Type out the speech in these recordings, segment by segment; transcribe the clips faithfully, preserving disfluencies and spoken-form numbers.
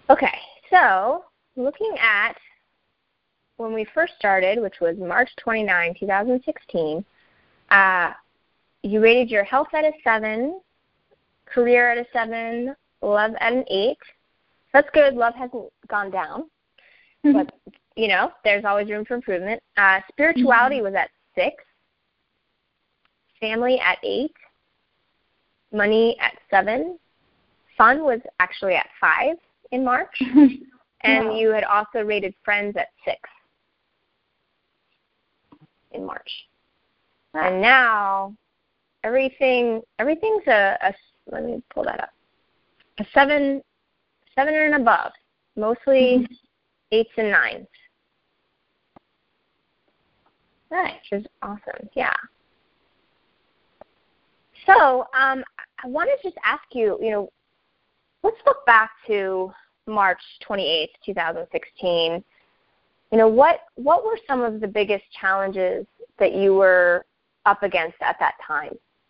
Okay, so looking at when we first started, which was March twenty-ninth, twenty sixteen, uh, you rated your health at a seven, career at a seven, love at an eight. That's good. Love hasn't gone down, mm-hmm. but, you know, there's always room for improvement. Uh, spirituality mm-hmm. was at six, family at eight, money at seven, fun was actually at five in March, and wow. you had also rated friends at six in March. Wow. And now everything everything's a, a let me pull that up. A seven seven and above. Mostly mm-hmm. eights and nines. Nice. Which is awesome. Yeah. So, um, I want to just ask you, you know, let's look back to March twenty-eighth, twenty sixteen. You know, what what were some of the biggest challenges that you were up against at that time?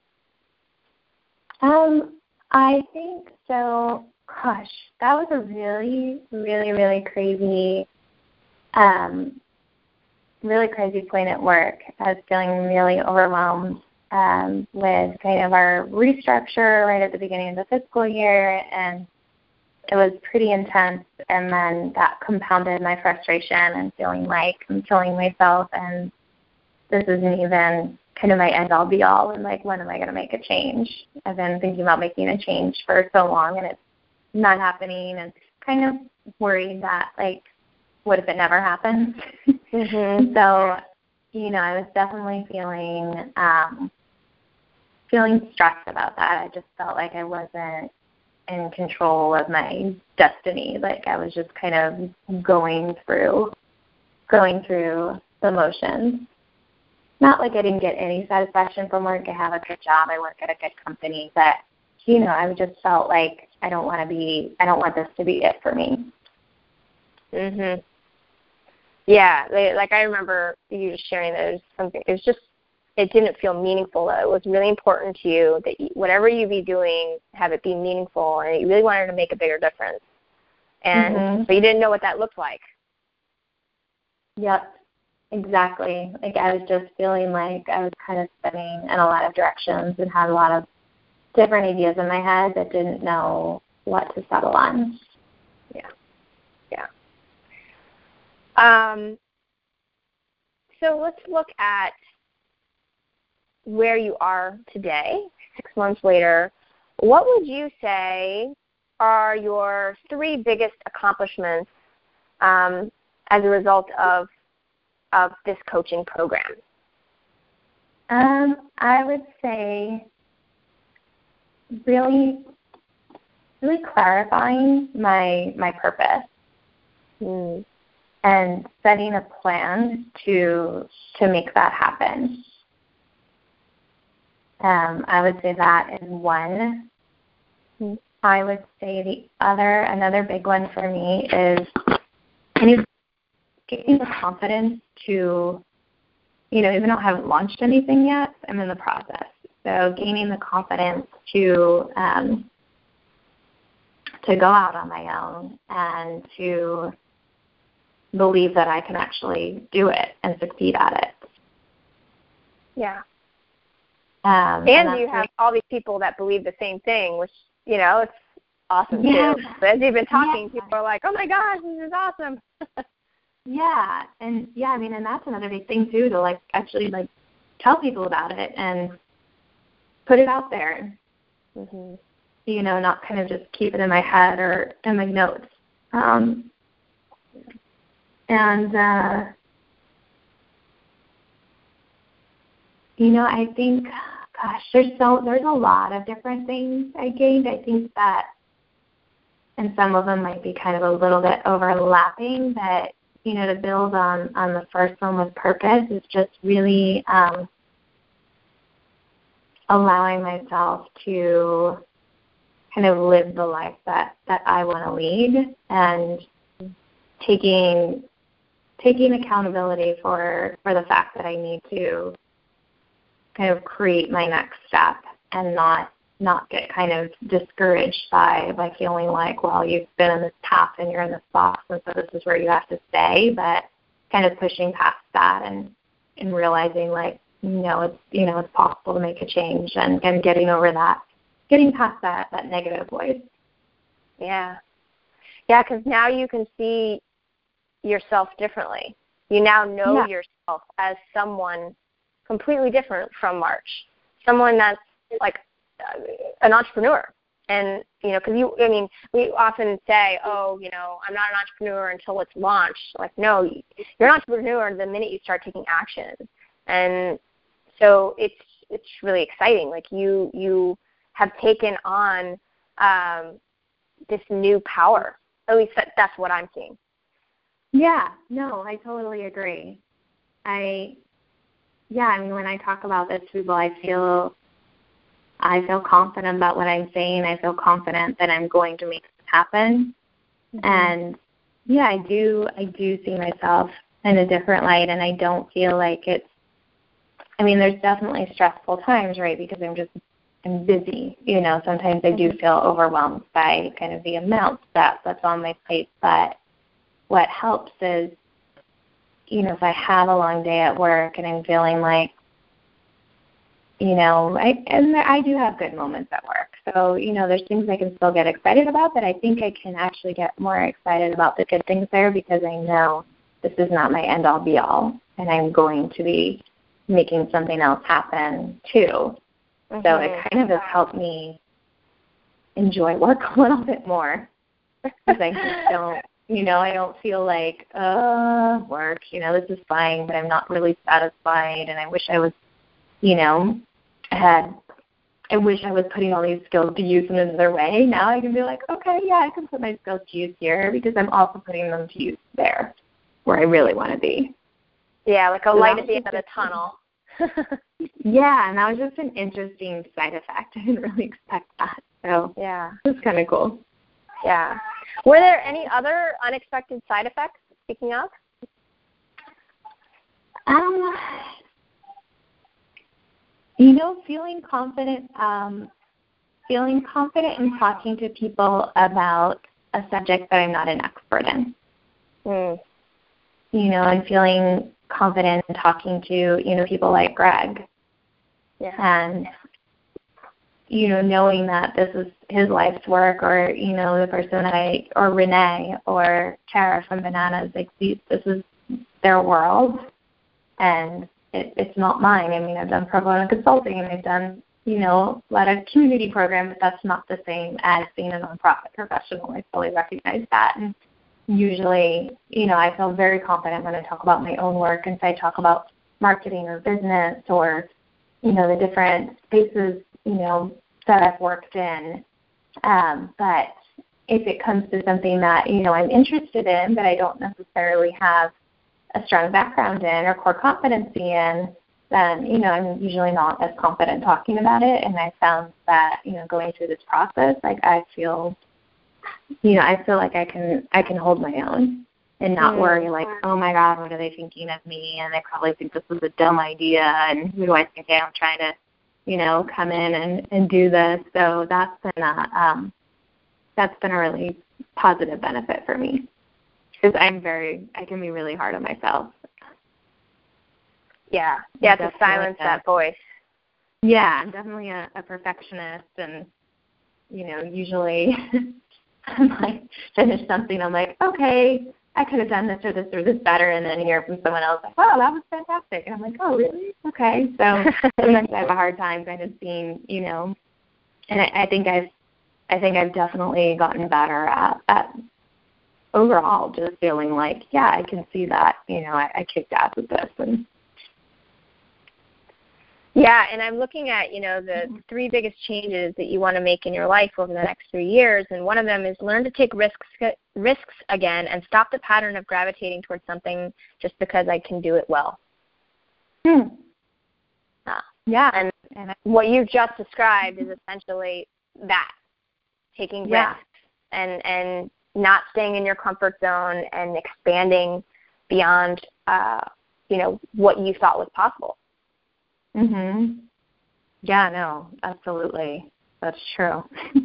Um, I think so. Gosh, that was a really, really, really crazy, um, really crazy point at work. I was feeling really overwhelmed um, with kind of our restructure right at the beginning of the fiscal year, and it was pretty intense. And then that compounded my frustration and feeling like I'm killing myself, and this isn't even kind of my end-all, be-all, and like, when am I going to make a change? I've been thinking about making a change for so long, and it's not happening, and kind of worried that, like, what if it never happens? Mm-hmm. So, you know, I was definitely feeling um, feeling stressed about that. I just felt like I wasn't in control of my destiny. Like, I was just kind of going through, going through the motions. Not like I didn't get any satisfaction from work. I have a good job. I work at a good company. But, you know, I just felt like I don't want to be, I don't want this to be it for me. Mhm. Yeah, like I remember you just sharing that it was something, it was just, it didn't feel meaningful. It was really important to you that you, whatever you be doing, have it be meaningful, and you really wanted to make a bigger difference. And mm-hmm. but you didn't know what that looked like. Yep. Exactly. Like, I was just feeling like I was kind of spinning in a lot of directions and had a lot of different ideas in my head that didn't know what to settle on. Yeah. Yeah. Um, so let's look at where you are today, six months later. What would you say are your three biggest accomplishments um, as a result of of this coaching program? Um, I would say really, really clarifying my my purpose mm. and setting a plan to to make that happen. Um, I would say that is one. Mm. I would say the other, another big one for me is kind of getting the confidence to, you know, even though I haven't launched anything yet, I'm in the process. So gaining the confidence to um, to go out on my own and to believe that I can actually do it and succeed at it. Yeah. Um, and and you have all these people that believe the same thing, which, you know, it's awesome yeah. too. But as you've been talking, yeah. people are like, oh my gosh, this is awesome. Yeah, and yeah, I mean, and that's another big thing too, to like actually like tell people about it and put it out there. Mm-hmm. You know, not kind of just keep it in my head or in my notes. Um, and uh, you know, I think, gosh, there's so there's a lot of different things I gained. I think that, and some of them might be kind of a little bit overlapping, but you know, to build on, on the first one with purpose is just really um, allowing myself to kind of live the life that, that I want to lead, and taking taking accountability for, for the fact that I need to kind of create my next step and not not get kind of discouraged by, by feeling like, well, you've been in this path and you're in this box, and so this is where you have to stay, but kind of pushing past that and, and realizing, like, you know, it's, you know, it's possible to make a change, and, and getting over that, getting past that, that negative voice. Yeah. Yeah, because now you can see yourself differently. You now know yeah. yourself as someone completely different from March, someone that's like uh, an entrepreneur. And, you know, because you, I mean, we often say, oh, you know, I'm not an entrepreneur until it's launched. Like, no, you're an entrepreneur the minute you start taking action. And so it's it's really exciting. Like, you you have taken on um, this new power. At least that, that's what I'm seeing. Yeah, no, I totally agree. I, yeah, I mean, when I talk about this to people, I feel, I feel confident about what I'm saying. I feel confident that I'm going to make this happen. Mm-hmm. And yeah, I do, I do see myself in a different light, and I don't feel like it's, I mean, there's definitely stressful times, right, because I'm just, I'm busy. You know, sometimes I do feel overwhelmed by kind of the amount that, that's on my plate, but what helps is, you know, if I have a long day at work and I'm feeling like, you know, I, and I do have good moments at work. So, you know, there's things I can still get excited about, but I think I can actually get more excited about the good things there because I know this is not my end-all, be-all, and I'm going to be making something else happen too. Mm-hmm. So it kind of has helped me enjoy work a little bit more because I just don't, you know, I don't feel like, uh, work, you know, this is fine, but I'm not really satisfied, and I wish I was, you know, I had, I wish I was putting all these skills to use in another way. Now I can be like, okay, yeah, I can put my skills to use here because I'm also putting them to use there where I really want to be. Yeah, like a so light at the end of the tunnel. Yeah, and that was just an interesting side effect. I didn't really expect that. So yeah, it was kind of cool. Yeah. Were there any other unexpected side effects, speaking of? Um, you know, feeling confident, um, feeling confident in talking to people about a subject that I'm not an expert in. Mm. You know, and feeling confident in talking to, you know, people like Greg. Yeah. And, you know, knowing that this is his life's work, or, you know, the person that I, or Renee or Tara from Bananas, like these, this is their world, and it, it's not mine. I mean, I've done pro bono consulting, and I've done, you know, a lot of community programs, but that's not the same as being a nonprofit professional. I fully recognize that. And usually, you know, I feel very confident when I talk about my own work, and if I talk about marketing or business or, you know, the different spaces, you know, that I've worked in. Um, but if it comes to something that, you know, I'm interested in, but I don't necessarily have a strong background in or core competency in, then, you know, I'm usually not as confident talking about it. And I found that, you know, going through this process, like I feel, you know, I feel like I can I can hold my own and not mm. worry like, oh my God, what are they thinking of me? And they probably think this is a dumb idea, and who do I think I am trying to, you know, come in and, and do this. So that's been a um, that's been a really positive benefit for me because I'm very I can be really hard on myself. Yeah, yeah, to silence that voice. Yeah, I'm definitely a, a perfectionist, and you know, usually I'm like finish something, I'm like, okay, I could have done this or this or this better, and then hear from someone else like, wow, that was fantastic, and I'm like, oh, really? Okay. So sometimes I have a hard time kind of seeing, you know, and I, I think I've, I think I've definitely gotten better at, at overall just feeling like, yeah, I can see that, you know, I, I kicked ass with this. And yeah, and I'm looking at, you know, the three biggest changes that you want to make in your life over the next three years, and one of them is learn to take risks risks again and stop the pattern of gravitating towards something just because I can do it well. Hmm. Uh, yeah. And, and what you just described is essentially that, taking yeah. risks and, and not staying in your comfort zone and expanding beyond, uh, you know, what you thought was possible. Mhm. Yeah, no, absolutely. That's true.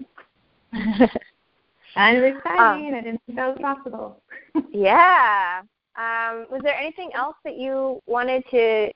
Kind of exciting. Um, I didn't think that was possible. Yeah. Um, was there anything else that you wanted to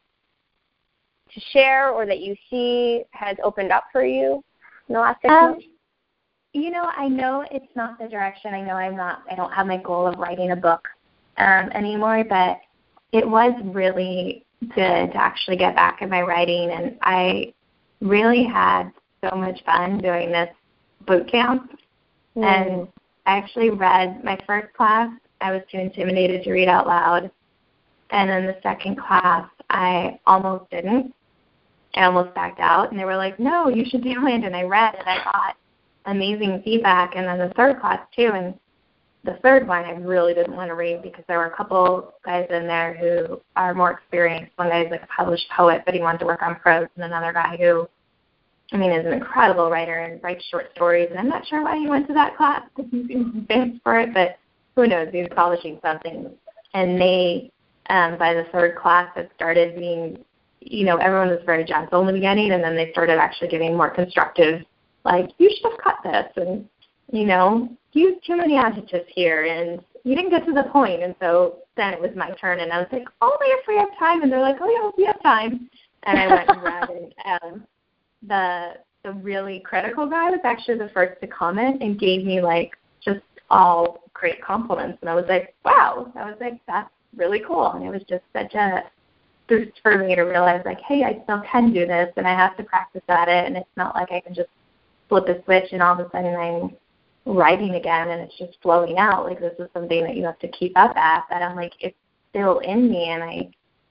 to share or that you see has opened up for you in the last six um, months? You know, I know it's not the direction. I know I'm not, I don't have my goal of writing a book um, anymore, but it was really good to actually get back in my writing, and I really had so much fun doing this boot camp. Mm. And I actually read my first class. I was too intimidated to read out loud. And then the second class, I almost didn't. I almost backed out. And they were like, no, you should do it. And I read, and I got amazing feedback. And then the third class, too. And the third one, I really didn't want to read because there were a couple guys in there who are more experienced. One guy's like a published poet, but he wanted to work on prose. And another guy who, I mean, is an incredible writer and writes short stories. And I'm not sure why he went to that class because he seems famous for it, but who knows? He was publishing something. And they, um, by the third class, had started being, you know, everyone was very gentle in the beginning, and then they started actually getting more constructive, like, you should have cut this, and, you know, you used too many adjectives here, and you didn't get to the point. And so then it was my turn, and I was like, only if we have time. And they're like, oh, yeah, we have time. And I went and read, and um, the the really critical guy was actually the first to comment and gave me, like, just all great compliments. And I was like, wow. I was like, that's really cool. And it was just such a boost for me to realize, like, hey, I still can do this, and I have to practice at it, and it's not like I can just flip a switch and all of a sudden I'm writing again and it's just flowing out. Like, this is something that you have to keep up at, that I'm like, it's still in me, and I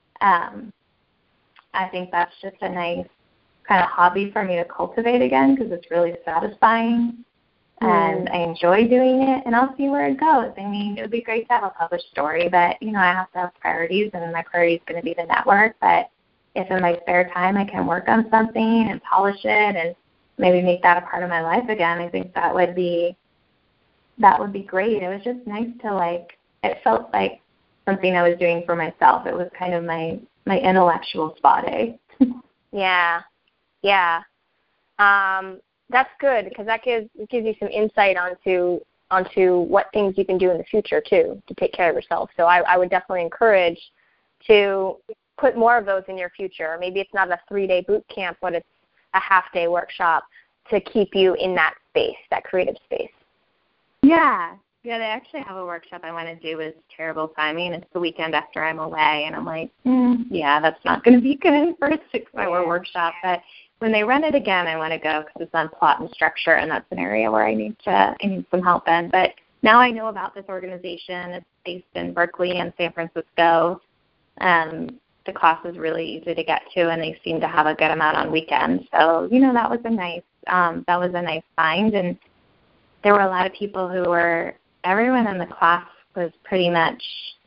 um I think that's just a nice kind of hobby for me to cultivate again, because it's really satisfying. And I enjoy doing it, and I'll see where it goes. I mean, it would be great to have a published story, but, you know, I have to have priorities, and my priority is going to be the network. But if in my spare time I can work on something and polish it and maybe make that a part of my life again, I think that would be that would be great. It was just nice to, like, it felt like something I was doing for myself. It was kind of my, my intellectual spa day. Yeah, yeah. Um, That's good, because that gives it gives you some insight onto onto what things you can do in the future too to take care of yourself. So I, I would definitely encourage to put more of those in your future. Maybe it's not a three-day boot camp, but it's a half-day workshop to keep you in that space, that creative space. Yeah, yeah. They actually have a workshop I want to do with terrible timing. It's the weekend after I'm away, and I'm like, mm, yeah, that's not going to be good for a six-hour yeah. workshop, but when they run it again, I want to go because it's on plot and structure, and that's an area where I need to I need some help in. But now I know about this organization. It's based in Berkeley and San Francisco. Um, the class is really easy to get to, and they seem to have a good amount on weekends. So, you know, that was a nice um, that was a nice find. And there were a lot of people who were everyone in the class was pretty much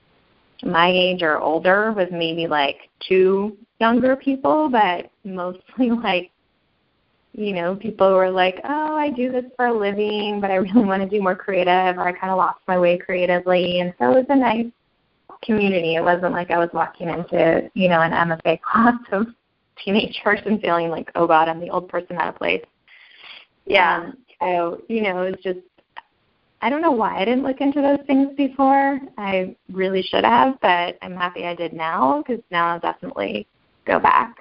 my age or older, with maybe like two younger people, but mostly like, you know, people who were like, oh, I do this for a living, but I really want to do more creative, or I kind of lost my way creatively. And so it was a nice community. It wasn't like I was walking into, you know, an M F A class of teenagers and feeling like, oh, God, I'm the old person out of place. Yeah. Um, so, you know, it was just, I don't know why I didn't look into those things before. I really should have, but I'm happy I did now, because now I'll definitely go back.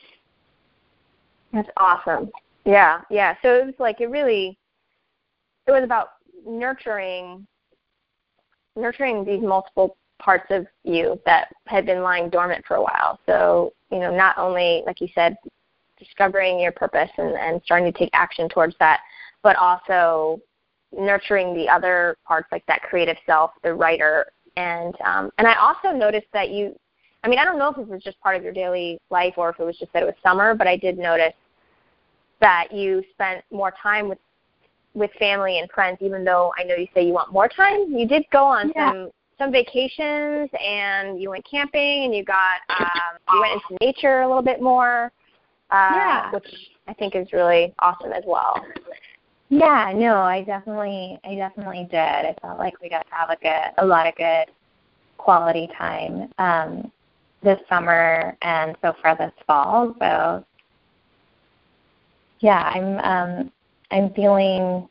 That's awesome. Yeah, yeah. So it was like, it really, it was about nurturing, nurturing these multiple parts of you that had been lying dormant for a while. So, you know, not only, like you said, discovering your purpose and, and starting to take action towards that, but also nurturing the other parts, like that creative self, the writer. And um, and I also noticed that you, I mean, I don't know if this was just part of your daily life or if it was just that it was summer, but I did notice that you spent more time with with family and friends, even though I know you say you want more time. You did go on yeah. some some vacations, and you went camping, and you got um, you went into nature a little bit more, uh, yeah. which I think is really awesome as well. Yeah, no, I definitely, I definitely did. I felt like we got to have a good, a lot of good quality time um, this summer and so far this fall. So, yeah, I'm, um, I'm feeling,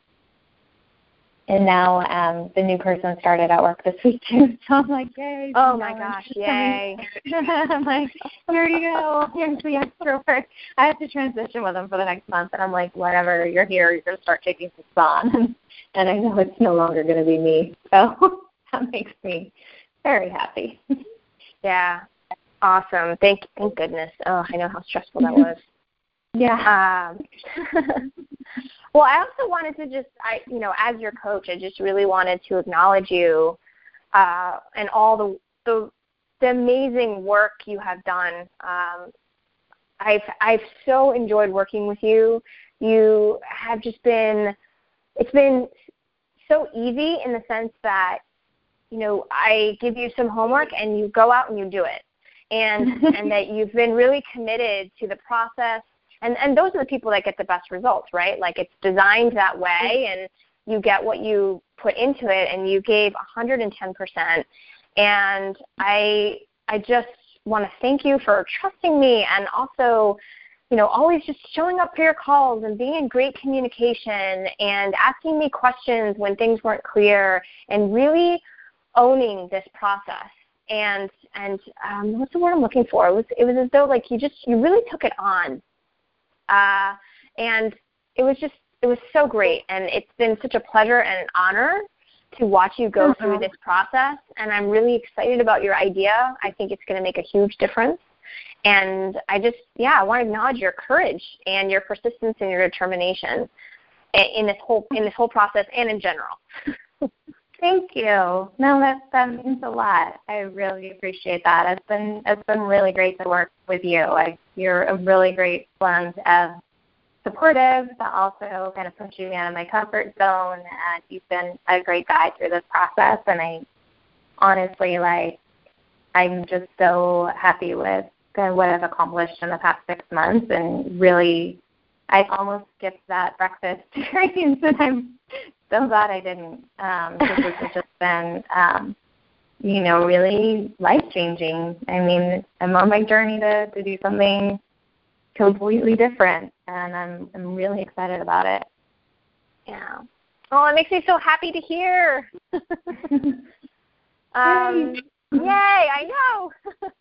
and now um, the new person started at work this week too, so I'm like, yay. Oh my gosh, yay. I'm like, here you go, here's the extra work. I have to transition with them for the next month, and I'm like, whatever, you're here, you're going to start taking some on, and I know it's no longer going to be me, so that makes me very happy. Yeah, awesome. Thank, thank goodness. Oh, I know how stressful that was. Yeah. Um, well, I also wanted to just, I, you know, as your coach, I just really wanted to acknowledge you uh, and all the, the the amazing work you have done. Um, I've I've so enjoyed working with you. You have just been, it's been so easy in the sense that, you know, I give you some homework and you go out and you do it, and and that you've been really committed to the process. And and those are the people that get the best results, right? Like, it's designed that way, and you get what you put into it, and you gave one hundred ten percent. And I I just want to thank you for trusting me, and also, you know, always just showing up for your calls and being in great communication and asking me questions when things weren't clear, and really owning this process. And and um, what's the word I'm looking for? It was it was as though, like, you just you really took it on. Uh, and it was just, it was so great. And it's been such a pleasure and an honor to watch you go uh-huh. through this process. And I'm really excited about your idea. I think it's going to make a huge difference. And I just, yeah, I want to acknowledge your courage and your persistence and your determination in this whole, in this whole process and in general. Thank you. No, that that means a lot. I really appreciate that. It's been it's been really great to work with you. I, you're a really great blend of supportive, but also kind of pushing me out of my comfort zone. And you've been a great guide through this process. And I honestly, like, I'm just so happy with kind of what I've accomplished in the past six months. And really, I almost skipped that breakfast experience, and I'm so glad I didn't, um, because this has just been, um, you know, really life-changing. I mean, I'm on my journey to, to do something completely different, and I'm I'm really excited about it. Yeah. Oh, it makes me so happy to hear. um, yay, I know.